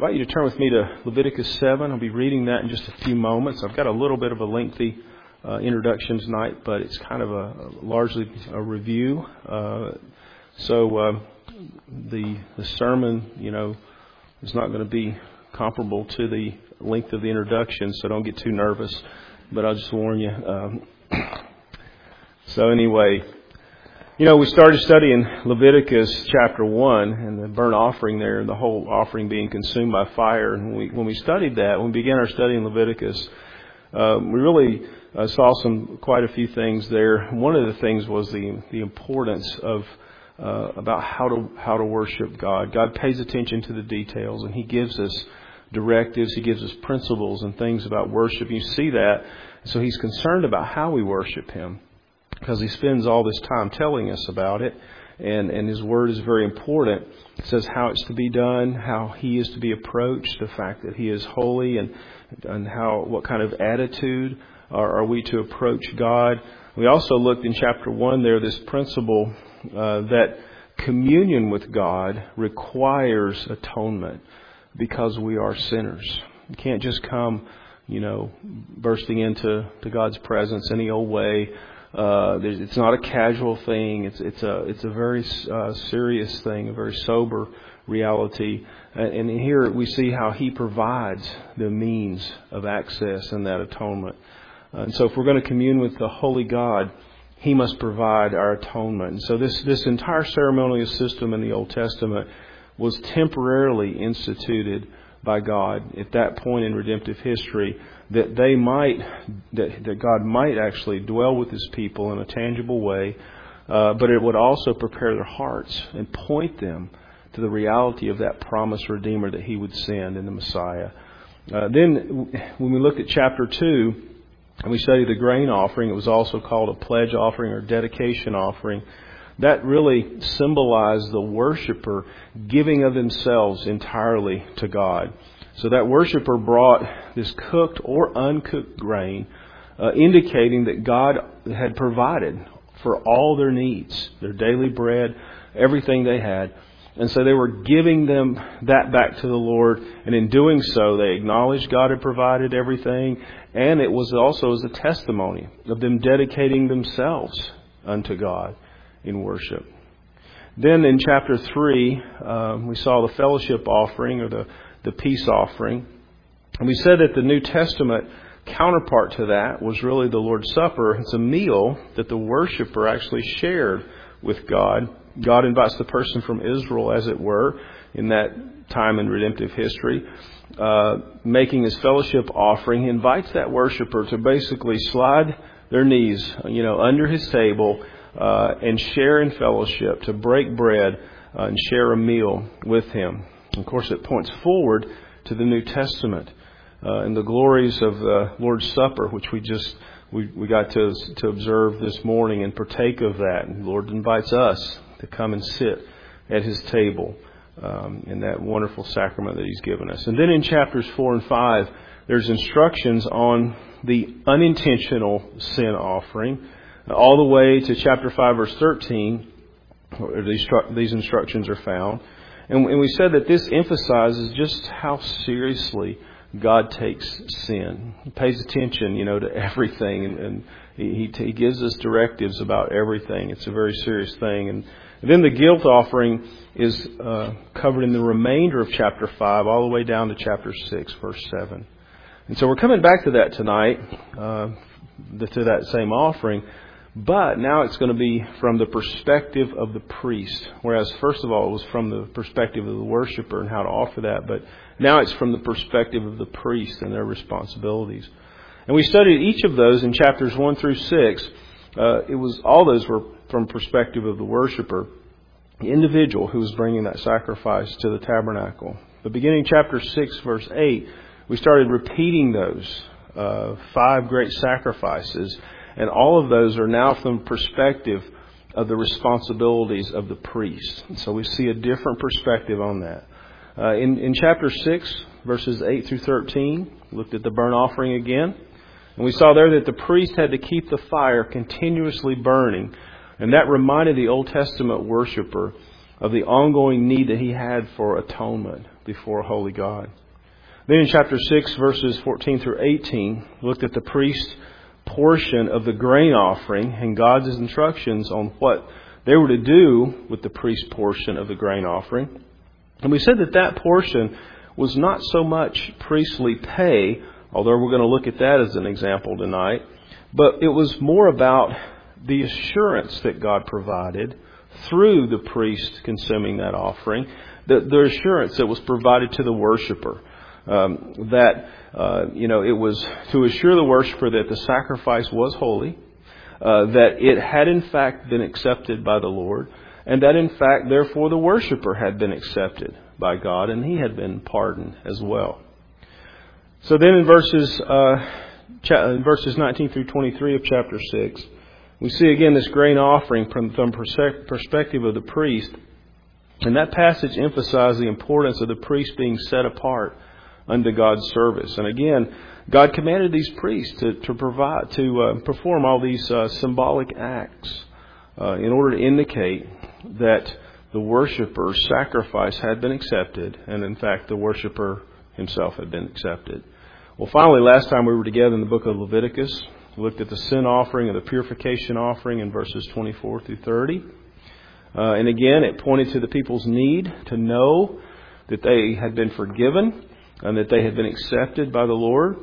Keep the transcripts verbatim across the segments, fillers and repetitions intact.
invite you to turn with me to Leviticus seven. I'll be reading that in just a few moments. I've got a little bit of a lengthy uh, introduction tonight, but it's kind of a, a largely a review. Uh, so uh, the the sermon, you know, is not going to be comparable to the length of the introduction, so don't get too nervous. But I'll just warn you. Um, so anyway. You know, we started studying Leviticus chapter one and the burnt offering there and the whole offering being consumed by fire. And we, when we studied that, when we began our study in Leviticus, uh, we really uh, saw some quite a few things there. One of the things was the the importance of uh, about how to how to worship God. God pays attention to the details, and He gives us directives. He gives us principles and things about worship. You see that, so He's concerned about how we worship Him, because He spends all this time telling us about it, and, and His Word is very important. It says how it's to be done, how He is to be approached, the fact that He is holy, and and how what kind of attitude are, are we to approach God. We also looked in chapter one there, this principle uh, that communion with God requires atonement because we are sinners. You can't just come, you know, bursting into to God's presence any old way. Uh, it's not a casual thing. It's it's a it's a very uh, serious thing, a very sober reality. And, and here we see how He provides the means of access and that atonement. Uh, and so, if we're going to commune with the Holy God, He must provide our atonement. And so, this this entire ceremonial system in the Old Testament was temporarily instituted by God at that point in redemptive history, that they might, that, that God might actually dwell with His people in a tangible way, uh, but it would also prepare their hearts and point them to the reality of that promised Redeemer that He would send in the Messiah. Uh, then, when we looked at chapter two, and we studied the grain offering, it was also called a pledge offering or dedication offering. That really symbolized the worshiper giving of themselves entirely to God. So that worshiper brought this cooked or uncooked grain, uh, indicating that God had provided for all their needs, their daily bread, everything they had. And so they were giving them that back to the Lord. And in doing so, they acknowledged God had provided everything. And it was also as a testimony of them dedicating themselves unto God in worship. Then in chapter three, um, we saw the fellowship offering or the, the peace offering. And we said that the New Testament counterpart to that was really the Lord's Supper. It's a meal that the worshiper actually shared with God. God invites the person from Israel, as it were, in that time in redemptive history, uh, making His fellowship offering. He invites that worshiper to basically slide their knees, you know, under His table, Uh, and share in fellowship, to break bread uh, and share a meal with Him. Of course, it points forward to the New Testament uh, and the glories of the Lord's Supper, which we just we, we got to to observe this morning and partake of that. And the Lord invites us to come and sit at His table um, in that wonderful sacrament that He's given us. And then in chapters four and five, there's instructions on the unintentional sin offering. All the way to chapter five, verse thirteen, where these, these instructions are found. And, and we said that this emphasizes just how seriously God takes sin. He pays attention, you know, to everything. And, and he, he gives us directives about everything. It's a very serious thing. And, and then the guilt offering is uh, covered in the remainder of chapter five, all the way down to chapter six, verse seven. And so we're coming back to that tonight, uh, to that same offering. But now it's going to be from the perspective of the priest. Whereas first of all, it was from the perspective of the worshiper and how to offer that. But now it's from the perspective of the priest and their responsibilities. And we studied each of those in chapters one through six. Uh, it was all those were from perspective of the worshiper, the individual who was bringing that sacrifice to the tabernacle. But beginning chapter six, verse eight, we started repeating those uh, five great sacrifices. And all of those are now from the perspective of the responsibilities of the priest. So we see a different perspective on that. Uh, in, in chapter six, verses eight through thirteen, we looked at the burnt offering again. And we saw there that the priest had to keep the fire continuously burning. And that reminded the Old Testament worshiper of the ongoing need that he had for atonement before a holy God. Then in chapter six, verses fourteen through eighteen, we looked at the priest's portion of the grain offering and God's instructions on what they were to do with the priest's portion of the grain offering. And we said that that portion was not so much priestly pay, although we're going to look at that as an example tonight, but it was more about the assurance that God provided through the priest consuming that offering, the, the assurance that was provided to the worshiper. Um, that, uh, you know, it was to assure the worshiper that the sacrifice was holy, uh, that it had in fact been accepted by the Lord, and that in fact, therefore, the worshiper had been accepted by God, and he had been pardoned as well. So then in verses, uh, cha- in verses nineteen through twenty-three of chapter six, we see again this grain offering from from perspective of the priest. And that passage emphasized the importance of the priest being set apart unto God's service. And again, God commanded these priests to, to provide, to uh, perform all these uh, symbolic acts uh, in order to indicate that the worshiper's sacrifice had been accepted, and in fact, the worshiper himself had been accepted. Well, finally, last time we were together in the book of Leviticus, we looked at the sin offering and the purification offering in verses twenty-four through thirty. Uh, and again, it pointed to the people's need to know that they had been forgiven and that they had been accepted by the Lord.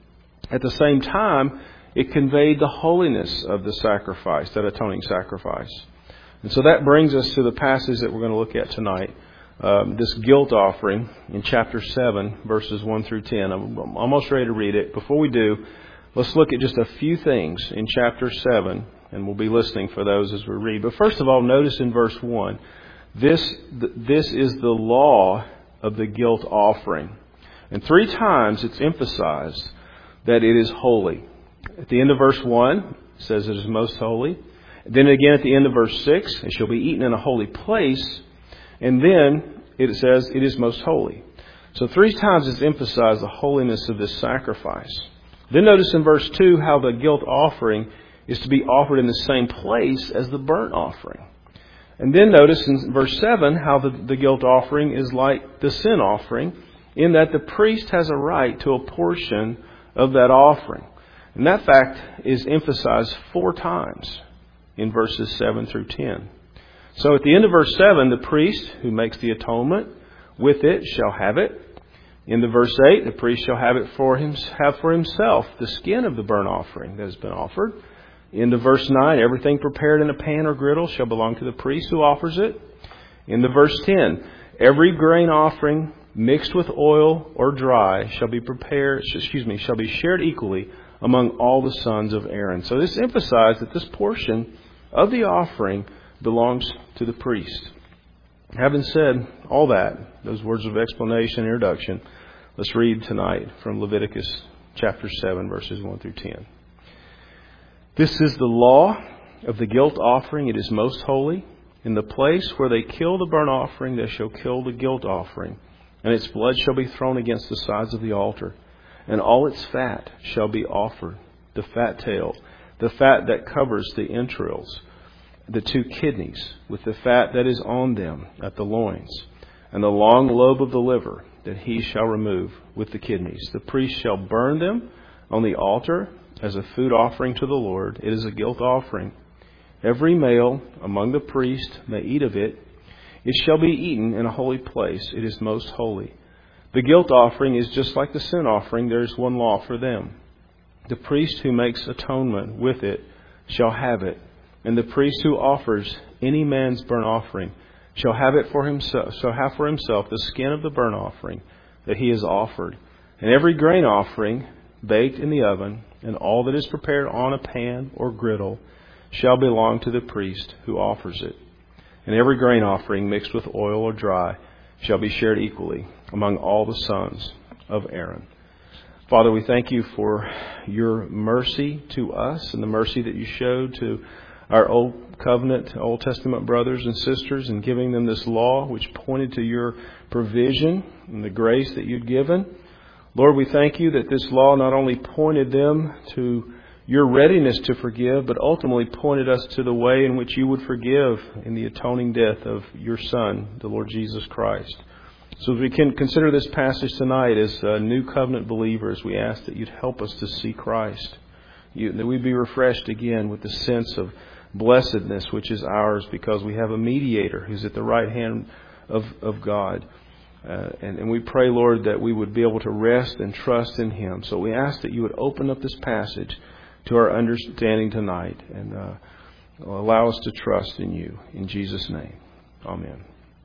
At the same time, it conveyed the holiness of the sacrifice, that atoning sacrifice. And so that brings us to the passage that we're going to look at tonight. Um, this guilt offering in chapter seven, verses one through ten. I'm, I'm almost ready to read it. Before we do, let's look at just a few things in chapter seven, and we'll be listening for those as we read. But first of all, notice in verse one, this, this is the law of the guilt offering. And three times it's emphasized that it is holy. At the end of verse one, it says it is most holy. Then again at the end of verse six, it shall be eaten in a holy place. And then it says it is most holy. So three times it's emphasized the holiness of this sacrifice. Then notice in verse two how the guilt offering is to be offered in the same place as the burnt offering. And then notice in verse seven how the, the guilt offering is like the sin offering, in that the priest has a right to a portion of that offering. And that fact is emphasized four times in verses seven through ten. So at the end of verse seven, the priest who makes the atonement with it shall have it. In the verse eight, the priest shall have it for him, have for himself the skin of the burnt offering that has been offered. In the verse nine, everything prepared in a pan or griddle shall belong to the priest who offers it. In the verse ten, every grain offering mixed with oil or dry shall be prepared, excuse me, shall be shared equally among all the sons of Aaron. So this emphasized that this portion of the offering belongs to the priest. Having said all that, those words of explanation and introduction, let's read tonight from Leviticus chapter seven, verses one through ten. This is the law of the guilt offering. It is most holy. In the place where they kill the burnt offering, they shall kill the guilt offering, and its blood shall be thrown against the sides of the altar, and all its fat shall be offered, the fat tail, the fat that covers the entrails, the two kidneys, with the fat that is on them at the loins, and the long lobe of the liver that he shall remove with the kidneys. The priest shall burn them on the altar as a food offering to the Lord. It is a guilt offering. Every male among the priests may eat of it. It shall be eaten in a holy place. It is most holy. The guilt offering is just like the sin offering. There is one law for them. The priest who makes atonement with it shall have it. And the priest who offers any man's burnt offering shall have it for himself, shall have for himself the skin of the burnt offering that he has offered. And every grain offering baked in the oven, and all that is prepared on a pan or griddle, shall belong to the priest who offers it. And every grain offering mixed with oil or dry shall be shared equally among all the sons of Aaron. Father, we thank you for your mercy to us and the mercy that you showed to our Old Covenant, Old Testament brothers and sisters in giving them this law, which pointed to your provision and the grace that you'd given. Lord, we thank you that this law not only pointed them to your readiness to forgive, but ultimately pointed us to the way in which you would forgive in the atoning death of your Son, the Lord Jesus Christ. So as we can consider this passage tonight as uh, new covenant believers, we ask that you'd help us to see Christ. You, that we'd be refreshed again with the sense of blessedness which is ours because we have a mediator who's at the right hand of, of God. Uh, and, and we pray, Lord, that we would be able to rest and trust in Him. So we ask that you would open up this passage to our understanding tonight and uh, allow us to trust in you. In Jesus' name, amen.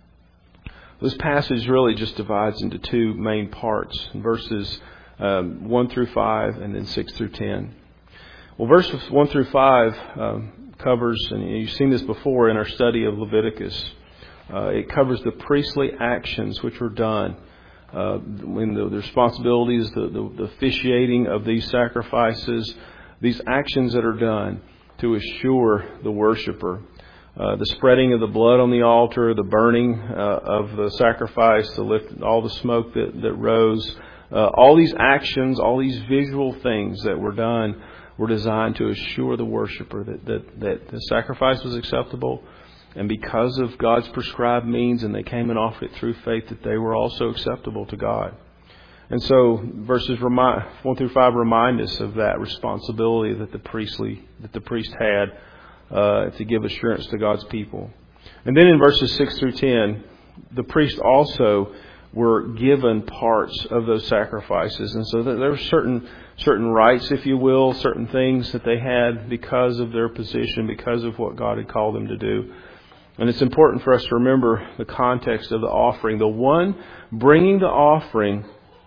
This passage really just divides into two main parts, verses um, one through five and then six through ten. Well, verses one through five um, covers, and you've seen this before in our study of Leviticus, uh, it covers the priestly actions which were done, uh, when the, the responsibilities, the, the, the officiating of these sacrifices, these actions that are done to assure the worshiper. Uh, the spreading of the blood on the altar, the burning uh, of the sacrifice, the lift, all the smoke that, that rose, uh, all these actions, all these visual things that were done were designed to assure the worshiper that, that, that the sacrifice was acceptable. And because of God's prescribed means, and they came and offered it through faith, that they were also acceptable to God. And so verses remind, one through five remind us of that responsibility that the priestly that the priest had uh, to give assurance to God's people. And then in verses six through ten, the priests also were given parts of those sacrifices, and so there were certain certain rights, if you will, certain things that they had because of their position, because of what God had called them to do. And it's important for us to remember the context of the offering. The one bringing the offering,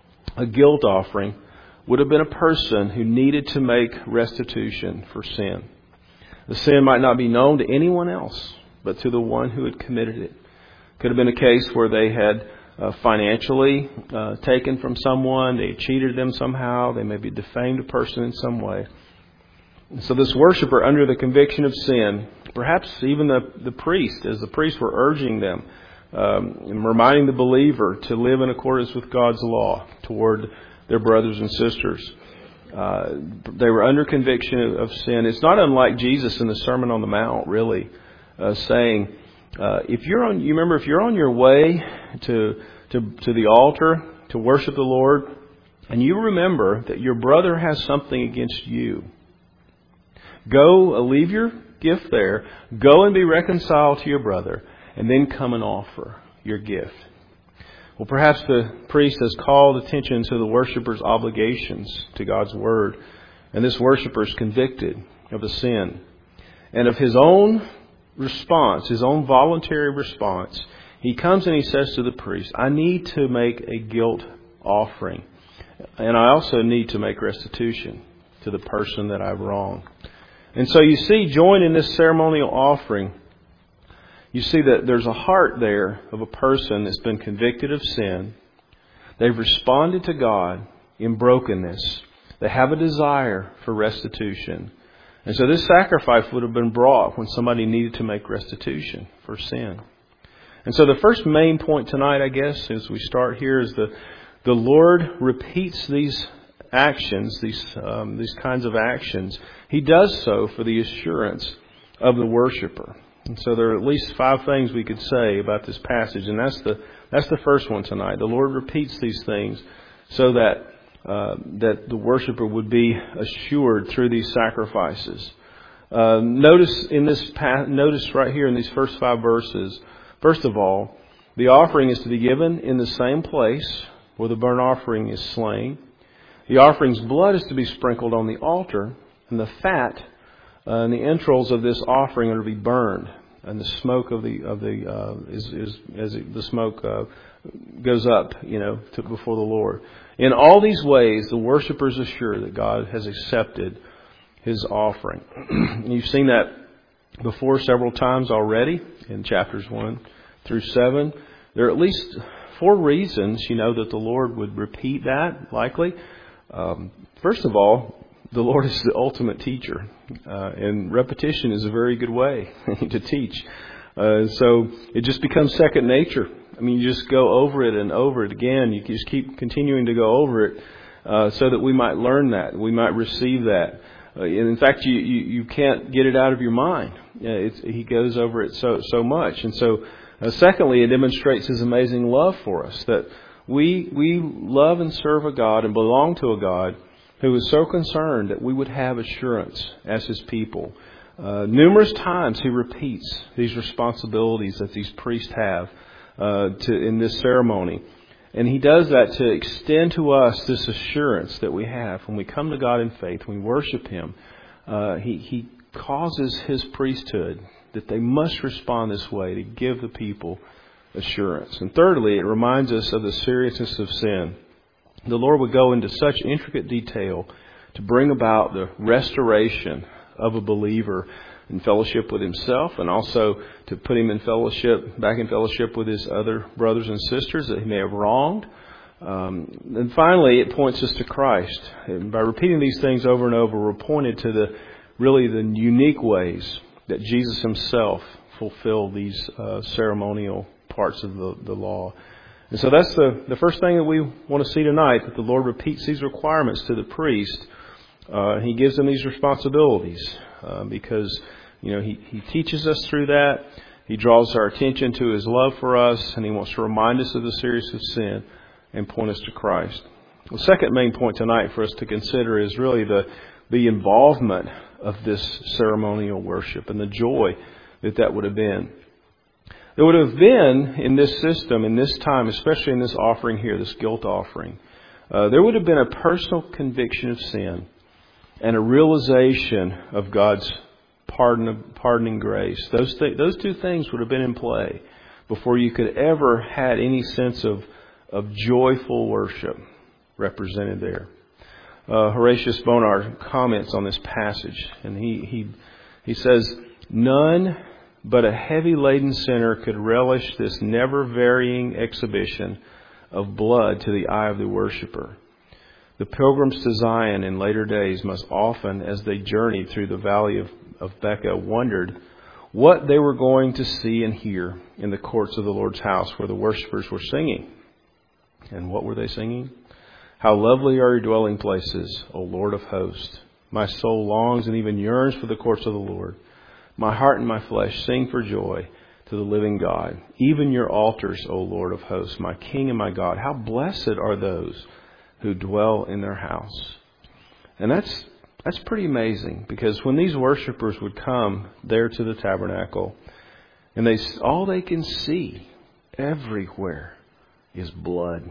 a guilt offering, would have been a person who needed to make restitution for sin. The sin might not be known to anyone else, but to the one who had committed it. Could have been a case where they had uh, financially uh, taken from someone, they cheated them somehow, they maybe defamed a person in some way. And so this worshiper, under the conviction of sin, perhaps even the, the priest, as the priests were urging them, um, and reminding the believer to live in accordance with God's law toward their brothers and sisters. Uh, they were under conviction of, of sin. It's not unlike Jesus in the Sermon on the Mount, really, uh, saying, uh, if you're on, you remember, if you're on your way to, to, to the altar to worship the Lord, and you remember that your brother has something against you, go, uh, leave your gift there, go and be reconciled to your brother, and then come and offer your gift. Well, perhaps the priest has called attention to the worshiper's obligations to God's Word, and this worshiper is convicted of the sin. And of his own response, his own voluntary response, he comes and he says to the priest, I need to make a guilt offering, and I also need to make restitution to the person that I've wronged. And so you see, joined in this ceremonial offering, you see that there's a heart there of a person that's been convicted of sin. They've responded to God in brokenness. They have a desire for restitution. And so this sacrifice would have been brought when somebody needed to make restitution for sin. And so the first main point tonight, I guess, as we start here, is the, the Lord repeats these actions, these um, these kinds of actions. He does so for the assurance of the worshiper. And so there are at least five things we could say about this passage, and that's the that's the first one tonight. The Lord repeats these things so that uh, that the worshiper would be assured through these sacrifices. Uh, notice in this pa- notice right here in these first five verses. First of all, the offering is to be given in the same place where the burnt offering is slain. The offering's blood is to be sprinkled on the altar, and the fat uh, and the entrails of this offering are to be burned, and the smoke of the of the uh, is, is as it, the smoke uh, goes up, you know, to, before the Lord. In all these ways, the worshippers are sure that God has accepted his offering. You've seen that before several times already in chapters one through seven. There are at least four reasons, you know, that the Lord would repeat that, likely. Um, first of all, the Lord is the ultimate teacher, uh, and repetition is a very good way to teach. Uh, so it just becomes second nature. I mean, you just go over it and over it again. You just keep continuing to go over it uh, so that we might learn that, we might receive that. uh, and in fact, you, you, you can't get it out of your mind. Uh, it's, he goes over it so so much. And so, uh, secondly, it demonstrates His amazing love for us, that we we love and serve a God and belong to a God who is so concerned that we would have assurance as His people. Uh, numerous times He repeats these responsibilities that these priests have uh, to in this ceremony. And He does that to extend to us this assurance that we have when we come to God in faith, when we worship Him. Uh, he, he causes His priesthood that they must respond this way to give the people assurance. And thirdly, it reminds us of the seriousness of sin. The Lord would go into such intricate detail to bring about the restoration of a believer in fellowship with himself, and also to put him in fellowship, back in fellowship with his other brothers and sisters that he may have wronged. Um, and finally, it points us to Christ. And by repeating these things over and over, we're pointed to the really the unique ways that Jesus Himself fulfilled these uh, ceremonial parts of the, the law. And so that's the, the first thing that we want to see tonight, that the Lord repeats these requirements to the priest. Uh, he gives them these responsibilities uh, because, you know, he, he teaches us through that. He draws our attention to His love for us, and He wants to remind us of the seriousness of sin and point us to Christ. The second main point tonight for us to consider is really the, the involvement of this ceremonial worship and the joy that that would have been. There would have been in this system, in this time, especially in this offering here, this guilt offering, uh, there would have been a personal conviction of sin and a realization of God's pardon, pardoning grace. Those th- those two things would have been in play before you could ever had any sense of of joyful worship represented there. Uh, Horatius Bonar comments on this passage, and he he he says, "None but a heavy laden sinner could relish this never varying exhibition of blood to the eye of the worshipper. The pilgrims to Zion in later days must often, as they journeyed through the valley of, of Becca, wondered what they were going to see and hear in the courts of the Lord's house where the worshippers were singing. And what were they singing? How lovely are your dwelling places, O Lord of hosts. My soul longs and even yearns for the courts of the Lord. My heart and my flesh sing for joy to the living God. Even your altars, O Lord of hosts, my King and my God. How blessed are those who dwell in their house." And that's that's pretty amazing, because when these worshipers would come there to the tabernacle, and they all they can see everywhere is blood.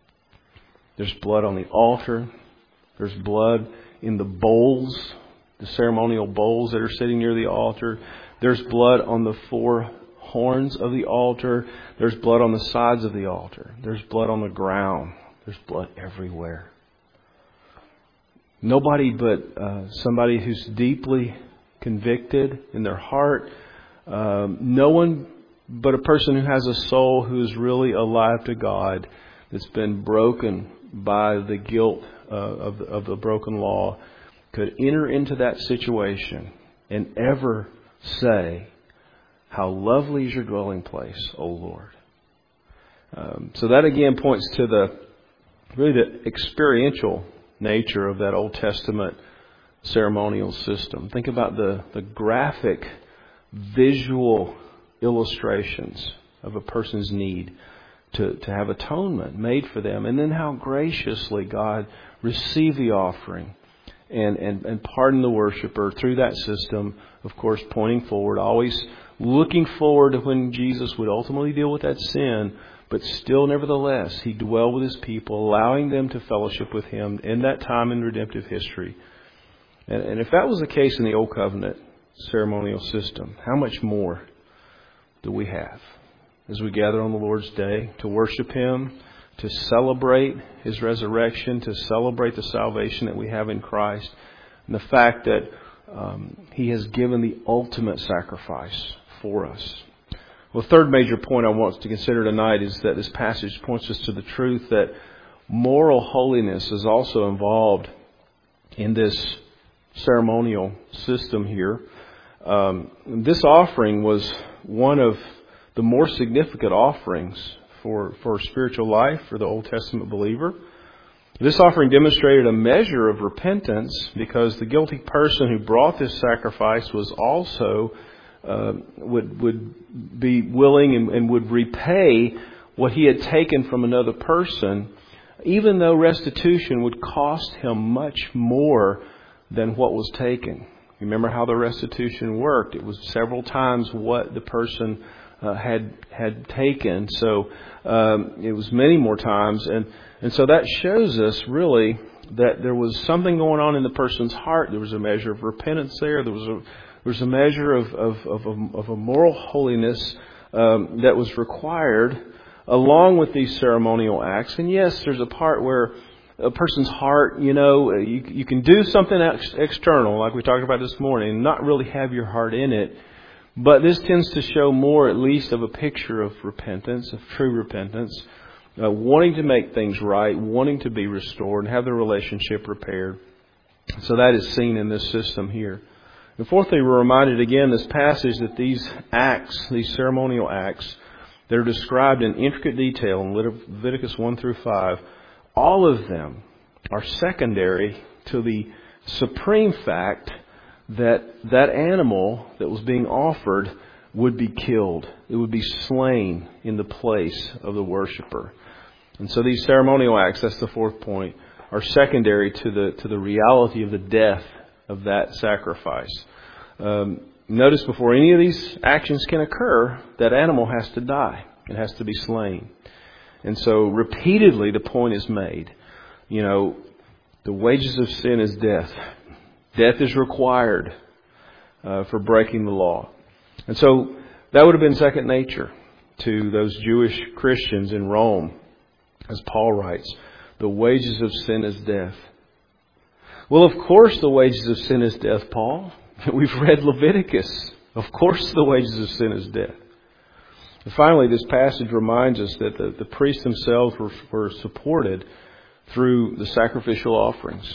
There's blood on the altar. There's blood in the bowls, the ceremonial bowls that are sitting near the altar. There's blood on the four horns of the altar. There's blood on the sides of the altar. There's blood on the ground. There's blood everywhere. Nobody but uh, somebody who's deeply convicted in their heart. Um, no one but a person who has a soul who is really alive to God, that's been broken by the guilt uh, of, the, of the broken law, could enter into that situation and ever say, "How lovely is your dwelling place, O Lord." Um, so that again points to the really the experiential nature of that Old Testament ceremonial system. Think about the, the graphic, visual illustrations of a person's need to, to have atonement made for them, and then how graciously God received the offering and, and, and pardoned the worshiper through that system, of course, pointing forward, always looking forward to when Jesus would ultimately deal with that sin. But still, nevertheless, He dwelled with His people, allowing them to fellowship with Him in that time in redemptive history. And, and if that was the case in the Old Covenant ceremonial system, how much more do we have as we gather on the Lord's Day to worship Him, to celebrate His resurrection, to celebrate the salvation that we have in Christ, and the fact that um, He has given the ultimate sacrifice for us. Well, the third major point I want to consider tonight is that this passage points us to the truth that moral holiness is also involved in this ceremonial system here. Um, this offering was one of the more significant offerings for, for spiritual life for the Old Testament believer. This offering demonstrated a measure of repentance because the guilty person who brought this sacrifice was also uh, would would be willing and, and would repay what he had taken from another person, even though restitution would cost him much more than what was taken. Remember how the restitution worked. It was several times what the person uh, had had taken. So um, it was many more times. And, and so that shows us really that there was something going on in the person's heart. There was a measure of repentance there. There was a, there was a measure of, of, of, a, of a moral holiness um, that was required along with these ceremonial acts. And yes, there's a part where a person's heart, you know, you, you can do something ex- external, like we talked about this morning, and not really have your heart in it. But this tends to show more, at least, of a picture of repentance, of true repentance, uh, wanting to make things right, wanting to be restored, and have the relationship repaired. So that is seen in this system here. And fourthly, we're reminded again, this passage, that these acts, these ceremonial acts, they're described in intricate detail in Leviticus one through five. All of them are secondary to the supreme fact that that animal that was being offered would be killed. It would be slain in the place of the worshiper. And so these ceremonial acts, that's the fourth point, are secondary to the to the reality of the death of that sacrifice. Um, notice before any of these actions can occur, that animal has to die. It has to be slain. And so repeatedly the point is made, you know, the wages of sin is death. Death is required uh, for breaking the law. And so that would have been second nature to those Jewish Christians in Rome. As Paul writes, the wages of sin is death. Well, of course the wages of sin is death, Paul. We've read Leviticus. Of course the wages of sin is death. And finally, this passage reminds us that the, the priests themselves were, were supported through the sacrificial offerings.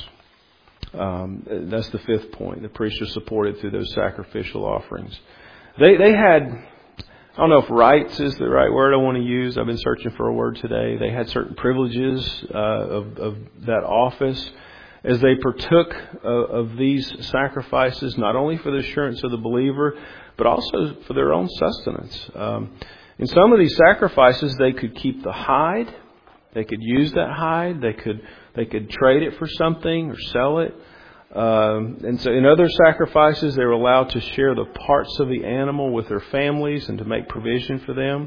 Um, that's the fifth point. The priests are supported through those sacrificial offerings. They they had, I don't know if rights is the right word I want to use. I've been searching for a word today. They had certain privileges uh, of, of that office as they partook uh, of these sacrifices, not only for the assurance of the believer, but also for their own sustenance. Um, in some of these sacrifices, they could keep the hide. They could use that hide. They could they could trade it for something or sell it. Um, and so in other sacrifices, they were allowed to share the parts of the animal with their families and to make provision for them.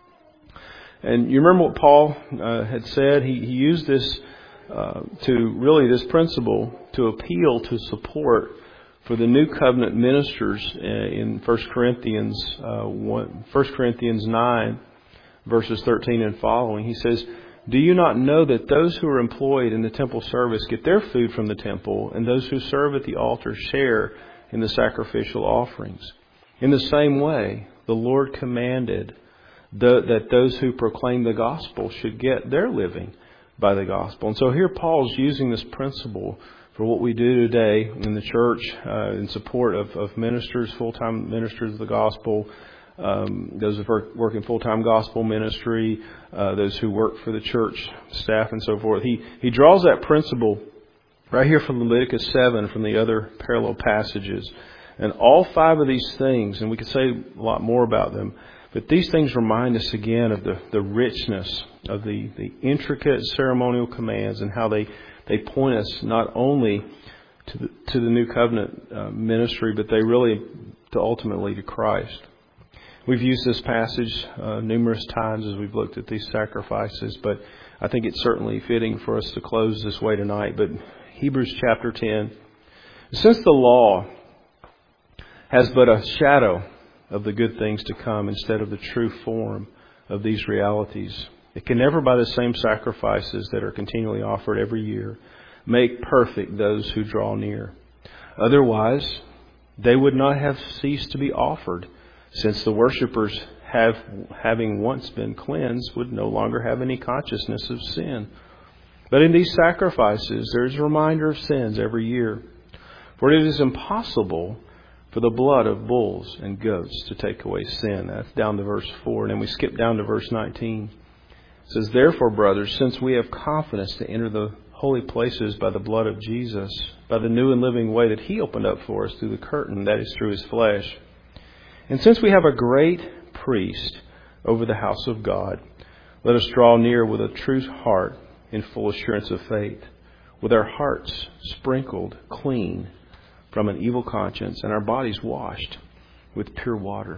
And you remember what Paul uh, had said? He, he used this uh, to really this principle to appeal to support for the new covenant ministers in First Corinthians uh, one, First Corinthians nine, verses thirteen and following. He says, "Do you not know that those who are employed in the temple service get their food from the temple, and those who serve at the altar share in the sacrificial offerings? In the same way, the Lord commanded the, that those who proclaim the gospel should get their living by the gospel." And so here Paul's using this principle for what we do today in the church uh, in support of, of ministers, full-time ministers of the gospel, Um, those who work in full-time gospel ministry, uh, those who work for the church staff and so forth. He he draws that principle right here from Leviticus seven, from the other parallel passages. And all five of these things, and we could say a lot more about them, but these things remind us again of the, the richness of the, the intricate ceremonial commands and how they, they point us not only to the, to the new covenant uh, ministry, but they really to ultimately to Christ. We've used this passage uh, numerous times as we've looked at these sacrifices, but I think it's certainly fitting for us to close this way tonight. But Hebrews chapter ten, since the law has but a shadow of the good things to come instead of the true form of these realities, it can never, by the same sacrifices that are continually offered every year, make perfect those who draw near. Otherwise, they would not have ceased to be offered, since the worshippers, have, having once been cleansed, would no longer have any consciousness of sin. But in these sacrifices, there is a reminder of sins every year. For it is impossible for the blood of bulls and goats to take away sin. That's down to verse four. And then we skip down to verse nineteen. It says, "Therefore, brothers, since we have confidence to enter the holy places by the blood of Jesus, by the new and living way that He opened up for us through the curtain, that is through His flesh. And since we have a great priest over the house of God, let us draw near with a true heart in full assurance of faith, with our hearts sprinkled clean from an evil conscience and our bodies washed with pure water.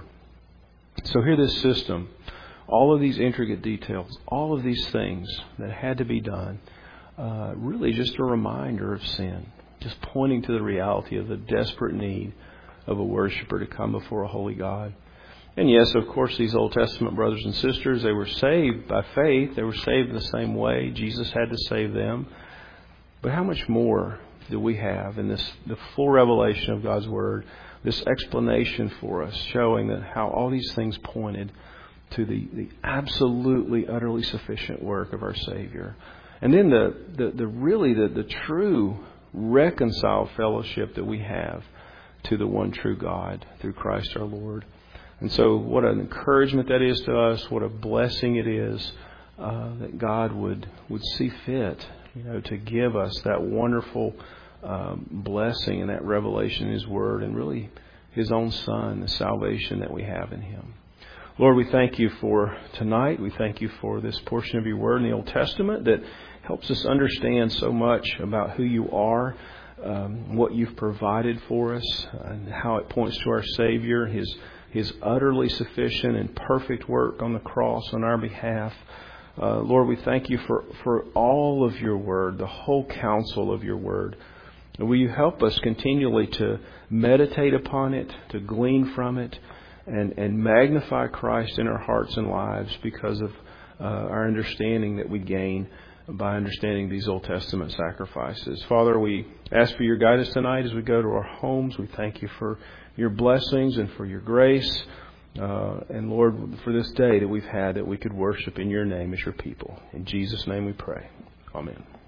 So hear this system, all of these intricate details, all of these things that had to be done, uh, really just a reminder of sin, just pointing to the reality of the desperate need of a worshiper to come before a holy God. And yes, of course, these Old Testament brothers and sisters, they were saved by faith. They were saved in the same way. Jesus had to save them. But how much more do we have in this, the full revelation of God's Word, this explanation for us, showing that how all these things pointed to the, the absolutely, utterly sufficient work of our Savior. And then the, the, the really the, the true reconciled fellowship that we have to the one true God through Christ our Lord. And so what an encouragement that is to us, what a blessing it is uh, that God would, would see fit, you know, to give us that wonderful um, blessing and that revelation in His Word and really His own Son, the salvation that we have in Him. Lord, we thank You for tonight. We thank You for this portion of Your Word in the Old Testament that helps us understand so much about who You are, um, what You've provided for us, and how it points to our Savior, His His utterly sufficient and perfect work on the cross on our behalf. Uh, Lord, we thank You for, for all of Your Word, the whole counsel of Your Word. And will You help us continually to meditate upon it, to glean from it, and, and magnify Christ in our hearts and lives because of uh, our understanding that we gain by understanding these Old Testament sacrifices. Father, we ask for Your guidance tonight as we go to our homes. We thank You for Your blessings and for Your grace. Uh, and Lord, for this day that we've had that we could worship in Your name as Your people. In Jesus' name we pray. Amen.